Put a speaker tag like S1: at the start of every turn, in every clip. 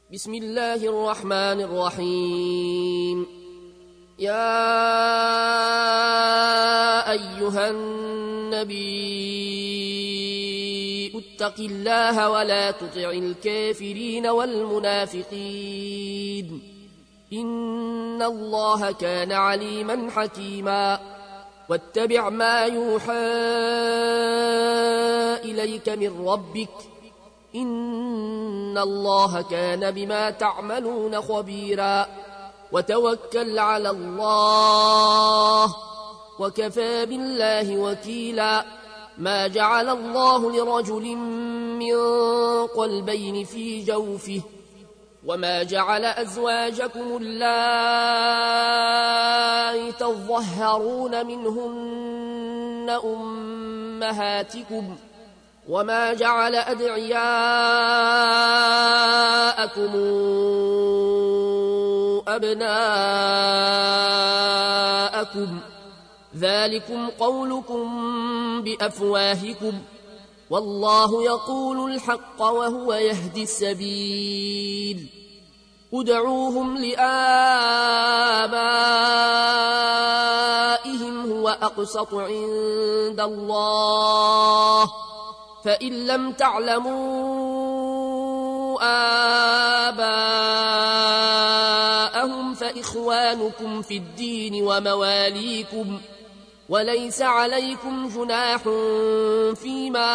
S1: بسم الله الرحمن الرحيم. يا أيها النبي اتق الله ولا تطع الكافرين والمنافقين إن الله كان عليما حكيما. واتبع ما يوحى إليك من ربك إن الله كان بما تعملون خبيرا. وتوكل على الله وكفى بالله وكيلا. ما جعل الله لرجل من قلبين في جوفه وما جعل أزواجكم اللائي تظهرون منهن أمهاتكم وما جعل أدعياءكم أبناءكم ذلكم قولكم بأفواهكم والله يقول الحق وهو يهدي السبيل. ادعوهم لآبائهم هو أقسط عند الله فإن لم تعلموا آباءهم فإخوانكم في الدين ومواليكم وليس عليكم جناح فيما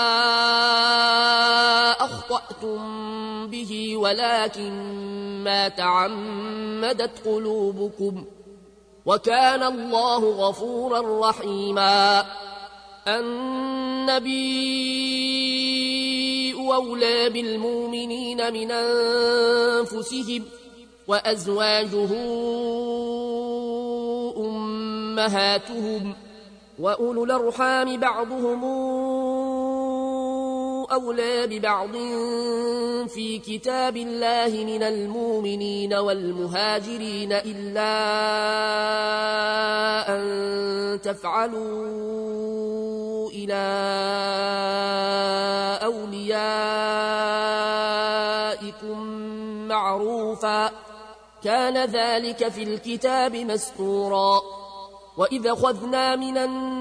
S1: أخطأتم به ولكن ما تعمدت قلوبكم وكان الله غفورا رحيما. النبي أولى بالمؤمنين من أنفسهم وأزواجه أمهاتهم وأولو الأرحام بعضهم أولى ببعض في كتاب الله من المؤمنين والمهاجرين إلا أن تفعلوا إلى أوليائكم معروفا كان ذلك في الكتاب مسطورا. وإذا أخذنا من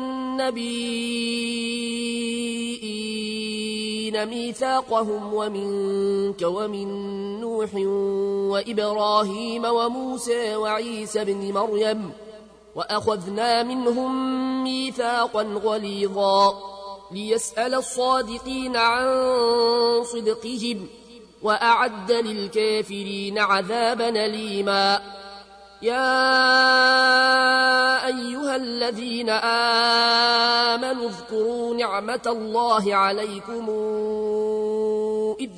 S1: النبيين ميثاقهم ومنك ومن نوح وإبراهيم وموسى وعيسى بن مريم وأخذنا منهم ميثاقا غليظا ليسأل الصادقين عن صدقهم وأعد للكافرين عذابا أليما. يا أيها الذين آمنوا اذكروا نعمة الله عليكم إذ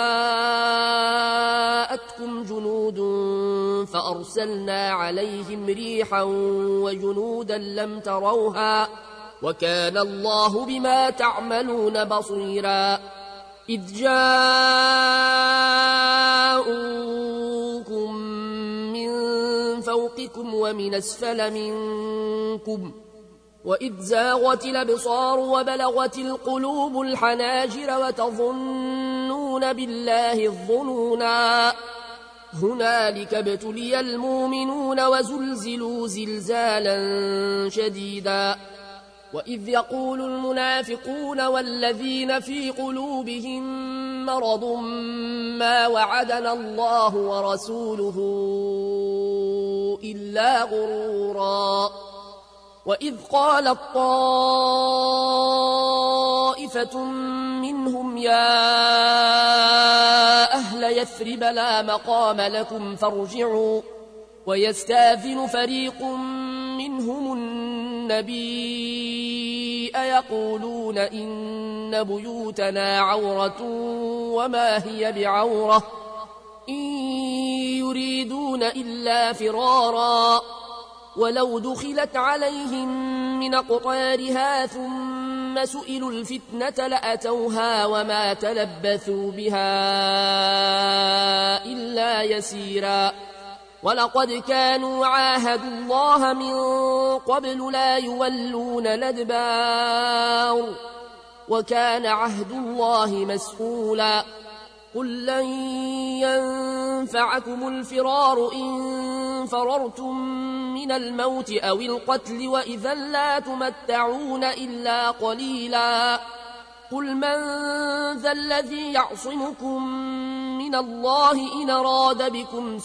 S1: جاءتكم جنود فأرسلنا عليهم ريحا وجنودا لم تروها وكان الله بما تعملون بصيرا. إذ جاءوكم من فوقكم ومن أسفل منكم وإذ زاغت الأبصار وبلغت القلوب الحناجر وتظنون بالله الظنونا هنالك ابتلي المؤمنون وزلزلوا زلزالا شديدا. وإذ يقول المنافقون والذين في قلوبهم مرض ما وعدنا الله ورسوله إلا غرورا. وإذ قالت طائفة منهم يا أهل يثرب لا مقام لكم فارجعوا ويستاذن فريق منهم النبي يقولون إن بيوتنا عورة وما هي بعورة إن يريدون إلا فرارا ولو دخلت عليهم من أقطارها ثم سئلوا الفتنة لأتوها وما تلبثوا بها إلا يسيرا. ولقد كانوا عاهدوا الله من قبل لا يولون الأدبار وكان عهد الله مسئولا. قل لن ينفعكم الفرار إن فررتم من الموت أو القتل وإذا لا تمتعون إلا قليلا قل من ذا الذي يعصمكم من الله إن أراد بكم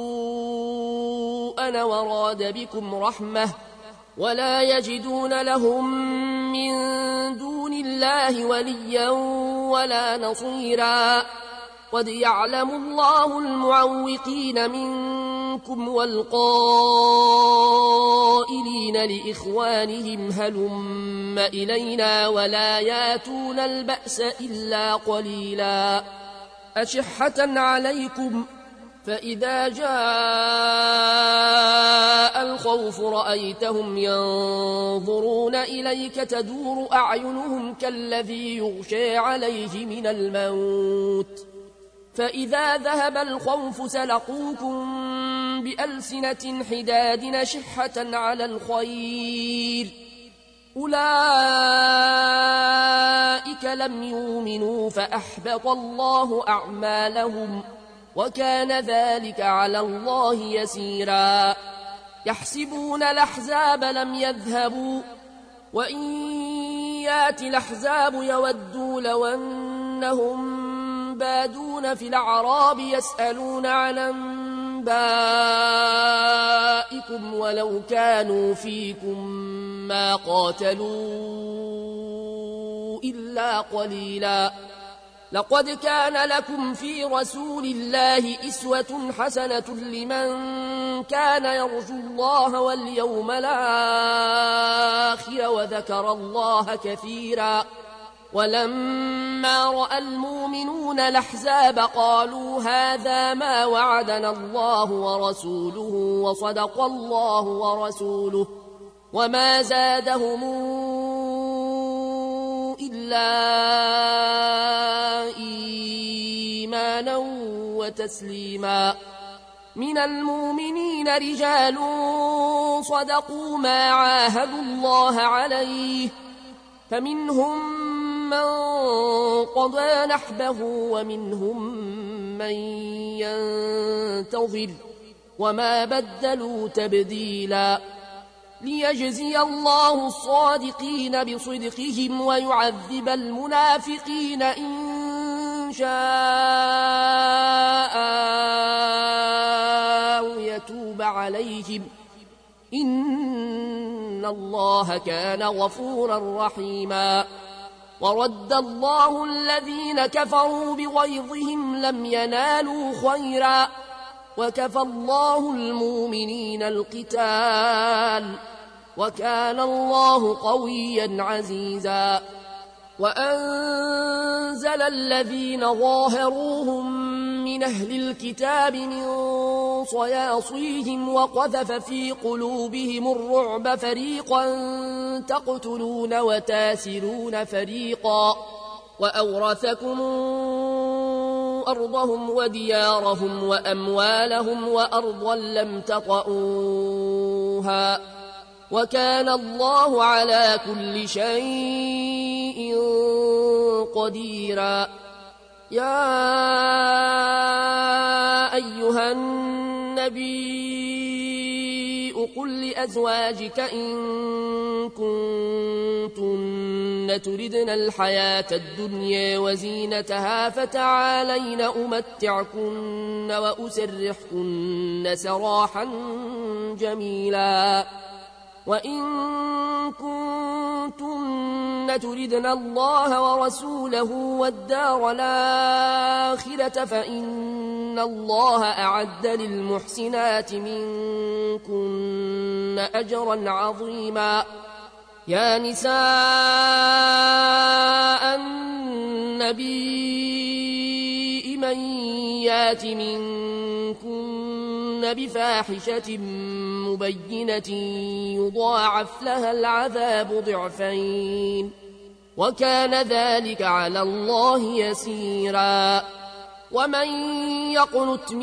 S1: سوءا وراد بكم رحمة ولا يجدون لهم من دون الله وليا ولا نصيرا قد يعلم الله المعوقين منكم والقائلين لإخوانهم هلم إلينا ولا ياتون البأس إلا قليلا أشحة عليكم فإذا جاء الخوف رأيتهم ينظرون إليك تدور أعينهم كالذي يغشى عليه من الموت فإذا ذهب الخوف سلقوكم بألسنة حداد نشحة على الخير أولئك لم يؤمنوا فأحبط الله أعمالهم وكان ذلك على الله يسيرا يحسبون الأحزاب لم يذهبوا وإن يأتي الأحزاب يودوا لو أنهم بادون في الأعراب يسألون عن أنبائكم ولو كانوا فيكم ما قاتلوا إلا قليلا لقد كان لكم في رسول الله أسوة حسنة لمن كان يرجو الله واليوم الآخر وذكر الله كثيرا ولما رأى المؤمنون الأحزاب قالوا هذا ما وعدنا الله ورسوله وصدق الله ورسوله وما زادهم إلا إيمانا وتسليما من المؤمنين رجال صدقوا ما عاهدوا الله عليه فمنهم من قضى نحبه ومنهم من ينتظر وما بدلوا تبديلا ليجزي الله الصادقين بصدقهم ويعذب المنافقين إن شاء أو يتوب عليهم إن الله كان غفورا رحيما ورد الله الذين كفروا بغيظهم لم ينالوا خيرا وكفى الله المؤمنين القتال وكان الله قويا عزيزا وأنزل الذين ظاهروهم من أهل الكتاب من صياصيهم وقذف في قلوبهم الرعب فريقا تقتلون وتاسرون فريقا وأورثكم أرضهم وديارهم وأموالهم وأرضا لم تطئوها وكان الله على كل شيء قديرا يا أيها النبي قل لأزواجك إن كنتن تردن الحياة الدنيا وزينتها فتعالين أمتعكن وأسرحكن سراحا جميلا وإن كنتن تردن الله ورسوله والدار الآخرة فإن الله أعد للمحسنات منكن أجرا عظيما يا نساء النبي من يات منكن بفاحشة مبينة يضاعف لها العذاب ضعفين وكان ذلك على الله يسيرا ومن يقنت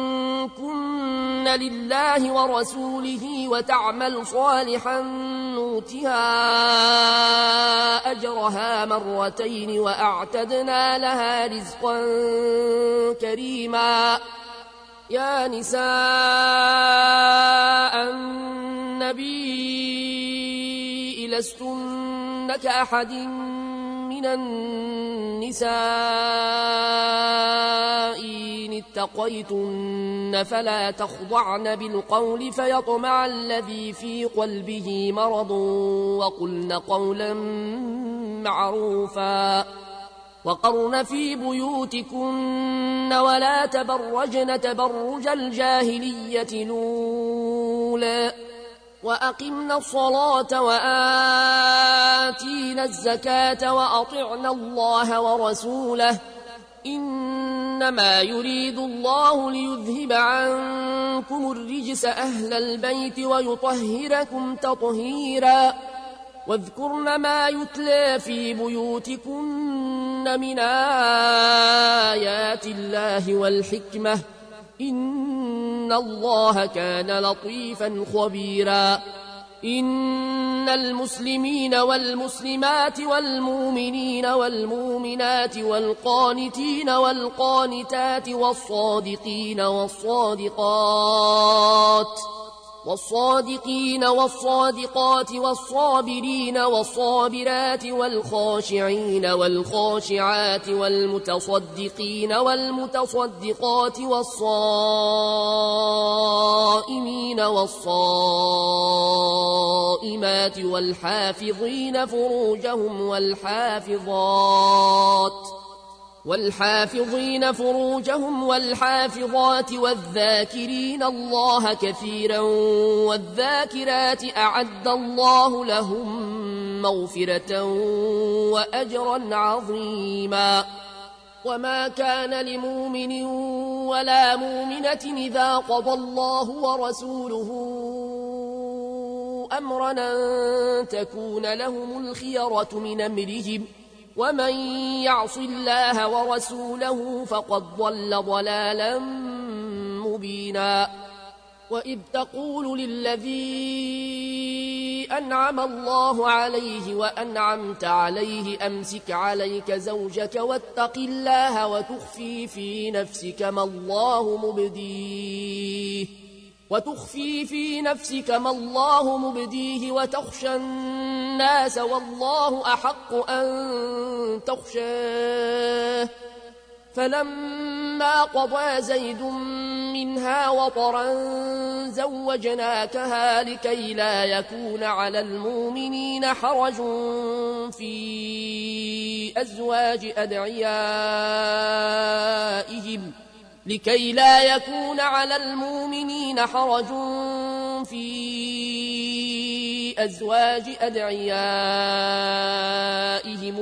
S1: منكن لله ورسوله وتعمل صالحا نؤتها أجرها مرتين وأعتدنا لها رزقا كريما. يا نساء النبي لستن كأحد من النساء إن اتقيتن فلا تخضعن بالقول فيطمع الذي في قلبه مرض وقلن قولا معروفا. وقرن في بيوتكن ولا تبرجن تبرج الجاهلية الأولى وأقمنا الصلاة وآتينا الزكاة وأطعنا الله ورسوله إنما يريد الله ليذهب عنكم الرجس أهل البيت ويطهركم تطهيرا. واذكرن ما يتلى في بيوتكن من آيات الله والحكمة إن الله كان لطيفا خبيرا. إن المسلمين والمسلمات والمؤمنين والمؤمنات والقانتين والقانتات والصادقين والصادقات والصابرين والصابرات والخاشعين والخاشعات والمتصدقين والمتصدقات والصائمين والصائمات والحافظين فروجهم والحافظات والذاكرين الله كثيرا والذاكرات أعد الله لهم مغفرة وأجرا عظيما. وما كان لمؤمن ولا مؤمنة إذا قضى الله ورسوله أمرا أن تكون لهم الخيرة من أمرهم ومن يعص الله ورسوله فقد ضل ضلالا مبينا. وإذ تقول للذي أنعم الله عليه وأنعمت عليه أمسك عليك زوجك واتق الله وتخفي في نفسك ما الله مبديه وتخشى الناس والله أحق أن تخشاه. فلما قضى زيد منها وطرا زوجناكها لكي لا يكون على المؤمنين حرج في أزواج أدعيائهم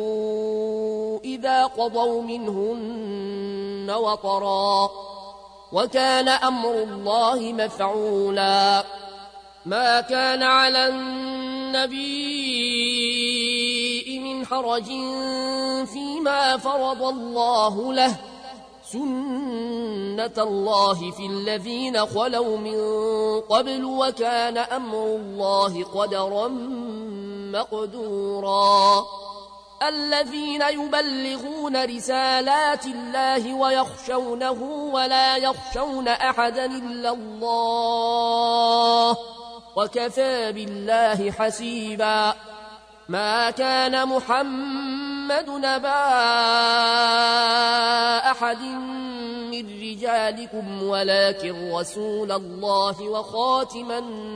S1: إذا قضوا منهن وطرا وكان أمر الله مفعولا. ما كان على النبي من حرج فيما فرض الله له سنة الله في الذين خلوا من قبل وكان أمر الله قدرا مقدورا. الذين يبلغون رسالات الله ويخشونه ولا يخشون أحدا إلا الله وكفى بالله حسيبا. ما كان محمد نبا أحد من رجالكم ولكن رسول الله وخاتم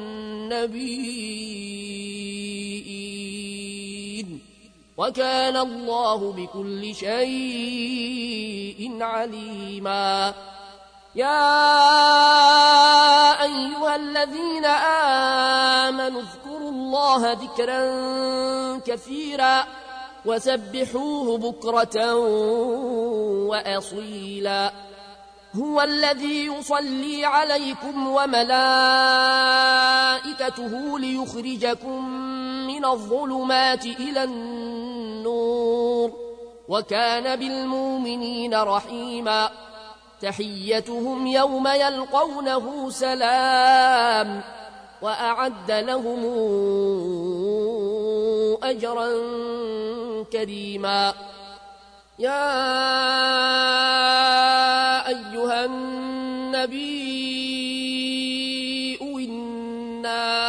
S1: النبيين وكان الله بكل شيء عليما. يا أيها الذين آمنوا اذكروا الله ذكرا كثيرا وسبحوه بكرة وأصيلا. هو الذي يصلي عليكم وملائكته ليخرجكم من الظلمات إلى النور وكان بالمؤمنين رحيما. تحيتهم يوم يلقونه سلام وأعد لهم أجرا كريما. يا أيها النبي إنا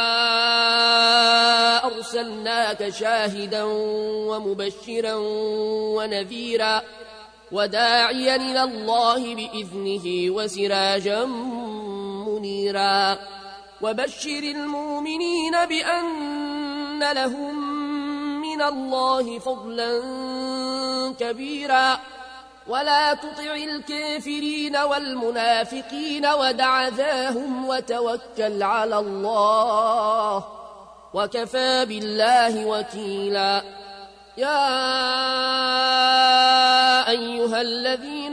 S1: أرسلناك شاهدا ومبشرا ونذيرا وداعيا إلى الله بإذنه وسراجا منيرا وبشر المؤمنين بأن لهم من الله فضلا كبيرا ولا تطع الكافرين والمنافقين ودع ذاهم وتوكل على الله وكفى بالله وكيلا. يا أيها الذين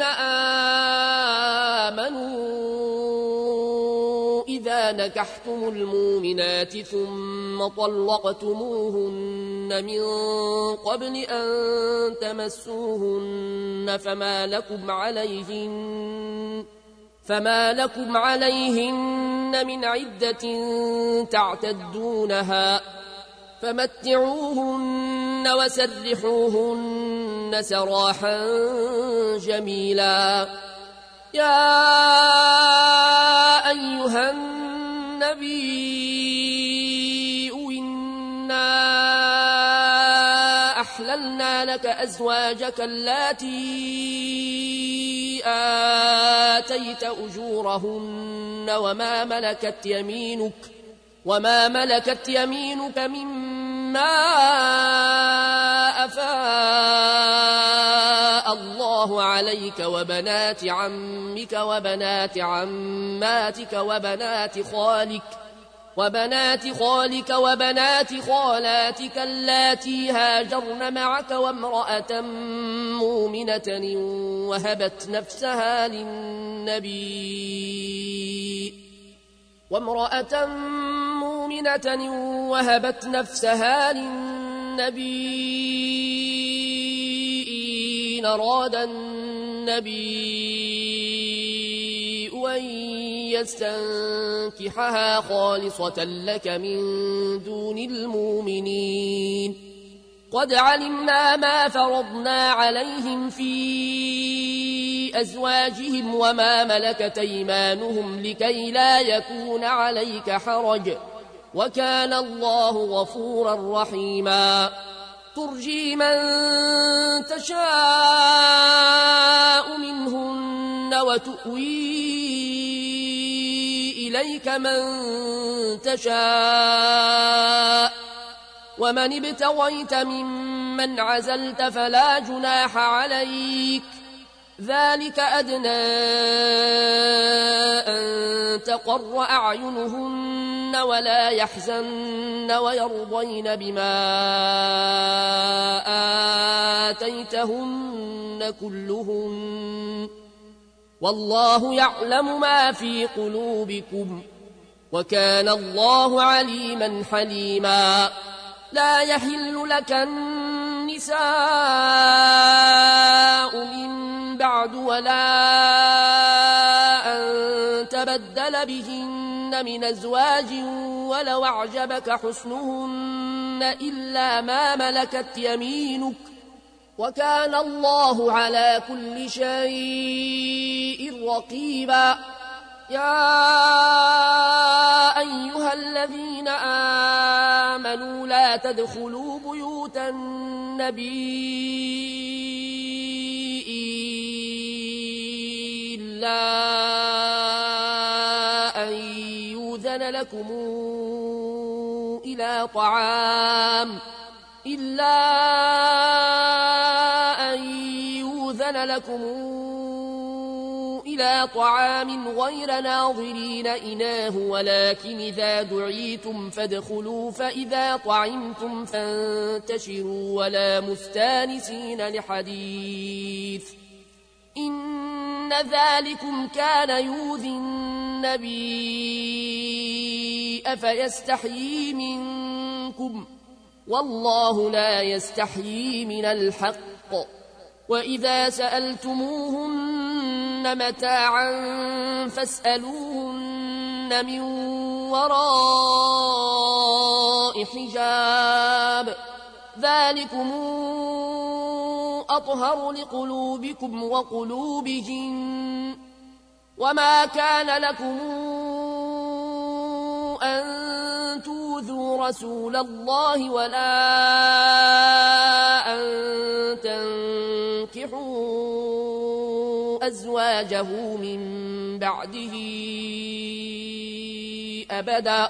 S1: آمنوا إذا نكحتم المؤمنات ثم طلقتموهن من قبل أن تمسوهن فما لكم عليهن من عدة تعتدونها فمتعوهن وسرحوهن سراحا جميلا. يا أيها النبي إنا أحللنا لك أزواجك اللاتي آتيت أجورهن وما ملكت يمينك مما أفاء الله عليك وبنات عمك وبنات عماتك وبنات خالك وبنات خالاتك اللاتي هاجرن معك وامرأة مؤمنة وهبت نفسها للنبي إن أراد النبي أن يستنكحها خالصة لك من دون المؤمنين. قد علمنا ما فرضنا عليهم في أزواجهم وما ملكت أيمانهم لكي لا يكون عليك حرج وكان الله غفورا رحيما. ترجي من تشاء منهن وتؤوي إليك من تشاء ومن ابتغيت ممن عزلت فلا جناح عليك ذلك أدنى أن تقر أعينهن ولا يحزن ويرضين بما آتيتهن كلهن والله يعلم ما في قلوبكم وكان الله عليما حليما. لا يحل لك النساء من بعد ولا أن تبدل بهن من أزواج ولو أعجبك حسنهن إلا ما ملكت يمينك وكان الله على كل شيء رقيبا. يا أيها الذين آمنوا لا تدخلوا بيوت النبي إلا أن يؤذن لكم إلى طعام غير ناظرين إناه ولكن إذا دعيتم فادخلوا فإذا طعمتم فانتشروا ولا مستانسين لحديث إن ذلكم كان يؤذي النبي أفيستحيي منكم والله لا يستحيي من الحق. وإذا سألتموهن متاعا فاسألوهن من وراء حجاب ذلكم أطهر لقلوبكم وقلوبهم وما كان لكم أن تؤذوا رسول الله ولا أن تنكحوا أزواجه من بعده أبدا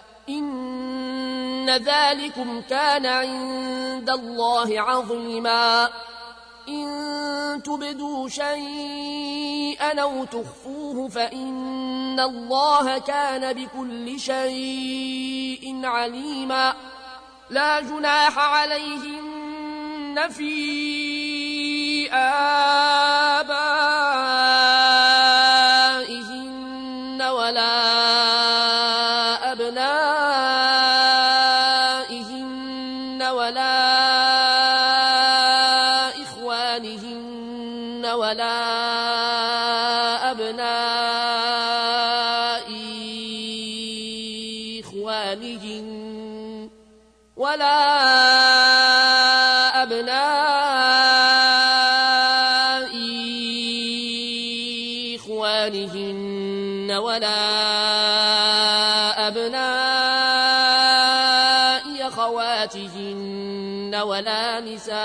S1: إن ذلكم كان عند الله عظيما إن تبدوا شيئا أو تخفوه فإن الله كان بكل شيء عليما لا جناح عليهن في آبائهن ولا أبنائهن ولا إخوانهن ولا أبناء إخوانهن ولا أبناء إخوانهن ولا أبناء أخواتهن ولا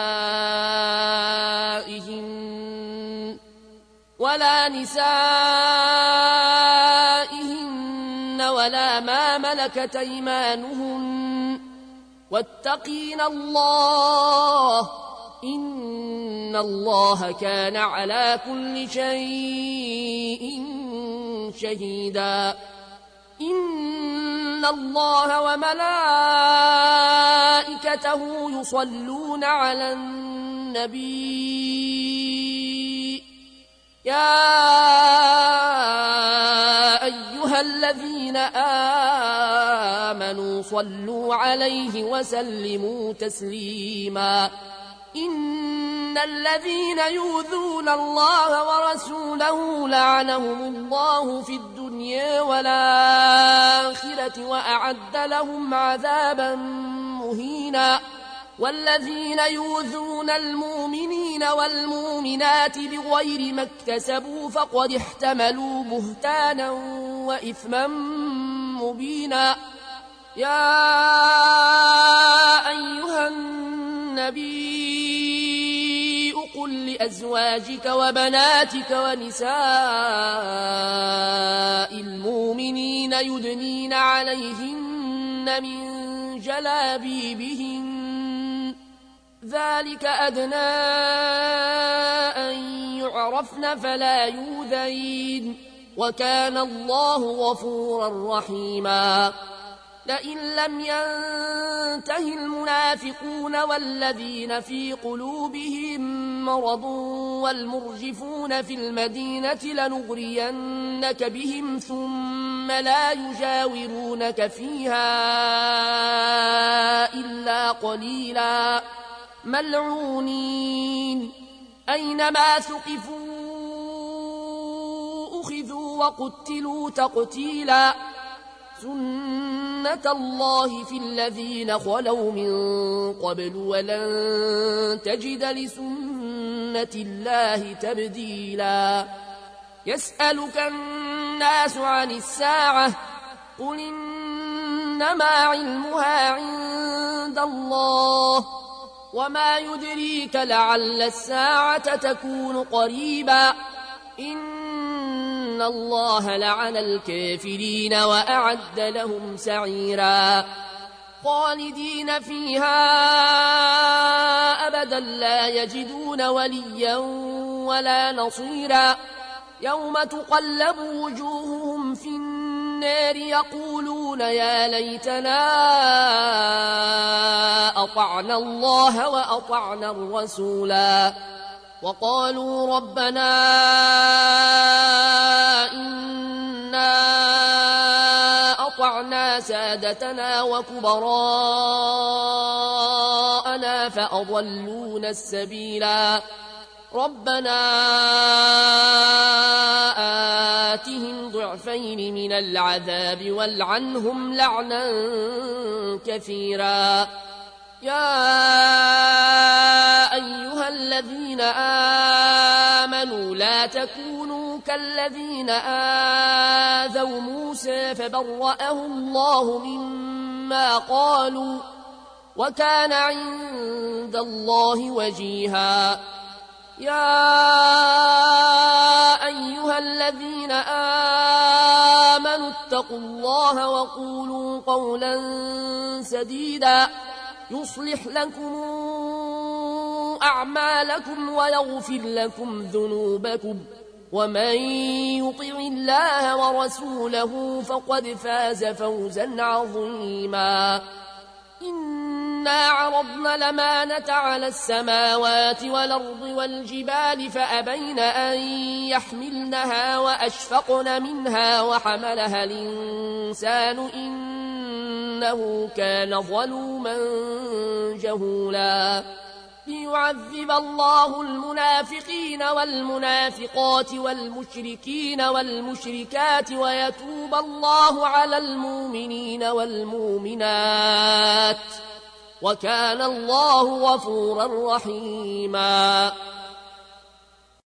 S1: نسائهن ولا ما ملكت أيمانهن واتقين الله إن الله كان على كل شيء شهيدا إن الله وملائكته يصلون على النبي يا أيها الذين آمنوا صلوا عليه وسلموا تسليما إن الذين يؤذون الله ورسوله لعنهم الله في الدنيا والآخرة وأعد لهم عذابا مهينا والذين يؤذون المؤمنين والمؤمنات بغير ما اكتسبوا فقد احتملوا بهتانا وإثما مبينا يا أيها النبي قل لأزواجك وبناتك ونساء المؤمنين يدنين عليهن من جلابيبهن ذلك أدنى أن يعرفن فلا يؤذين وكان الله غفورا رحيما لئن لم ينته المنافقون والذين في قلوبهم مرض والمرجفون في المدينة لنغرينك بهم ثم لا يجاورونك فيها إلا قليلا ملعونين أينما ثقفوا أخذوا وقتلوا تقتيلا سنة الله في الذين خلوا من قبل ولن تجد لسنة الله تبديلا يسألك الناس عن الساعة قل إنما علمها عند الله وما يدريك لعل الساعة تكون قريبا إن الله لعن الكافرين وأعد لهم سعيرا خالدين فيها أبدا لا يجدون وليا ولا نصيرا يوم تقلب وجوههم في النار يقولون يا ليتنا أطعنا الله وأطعنا الرسولا وقالوا ربنا إنا أطعنا سادتنا وكبراءنا فأضلونا السبيلا ربنا آتهم ضعفين من العذاب والعنهم لعنا كثيرا يا أيها الذين آمنوا لا تكونوا كالذين آذوا موسى فبرأه الله مما قالوا وكان عند الله وجيها يا أيها الذين آمنوا اتقوا الله وقولوا قولا سديدا يصلح لكم أعمالكم ويغفر لكم ذنوبكم ومن يطع الله ورسوله فقد فاز فوزا عظيما إنا عرضنا الأمانة على السماوات والأرض والجبال فأبين أن يحملنها وأشفقن منها وحملها الإنسان إنه كان ظلوما جهولا ليعذب الله المنافقين والمنافقات والمشركين والمشركات ويتوب الله على المؤمنين والمؤمنات وكان الله غفورا رحيما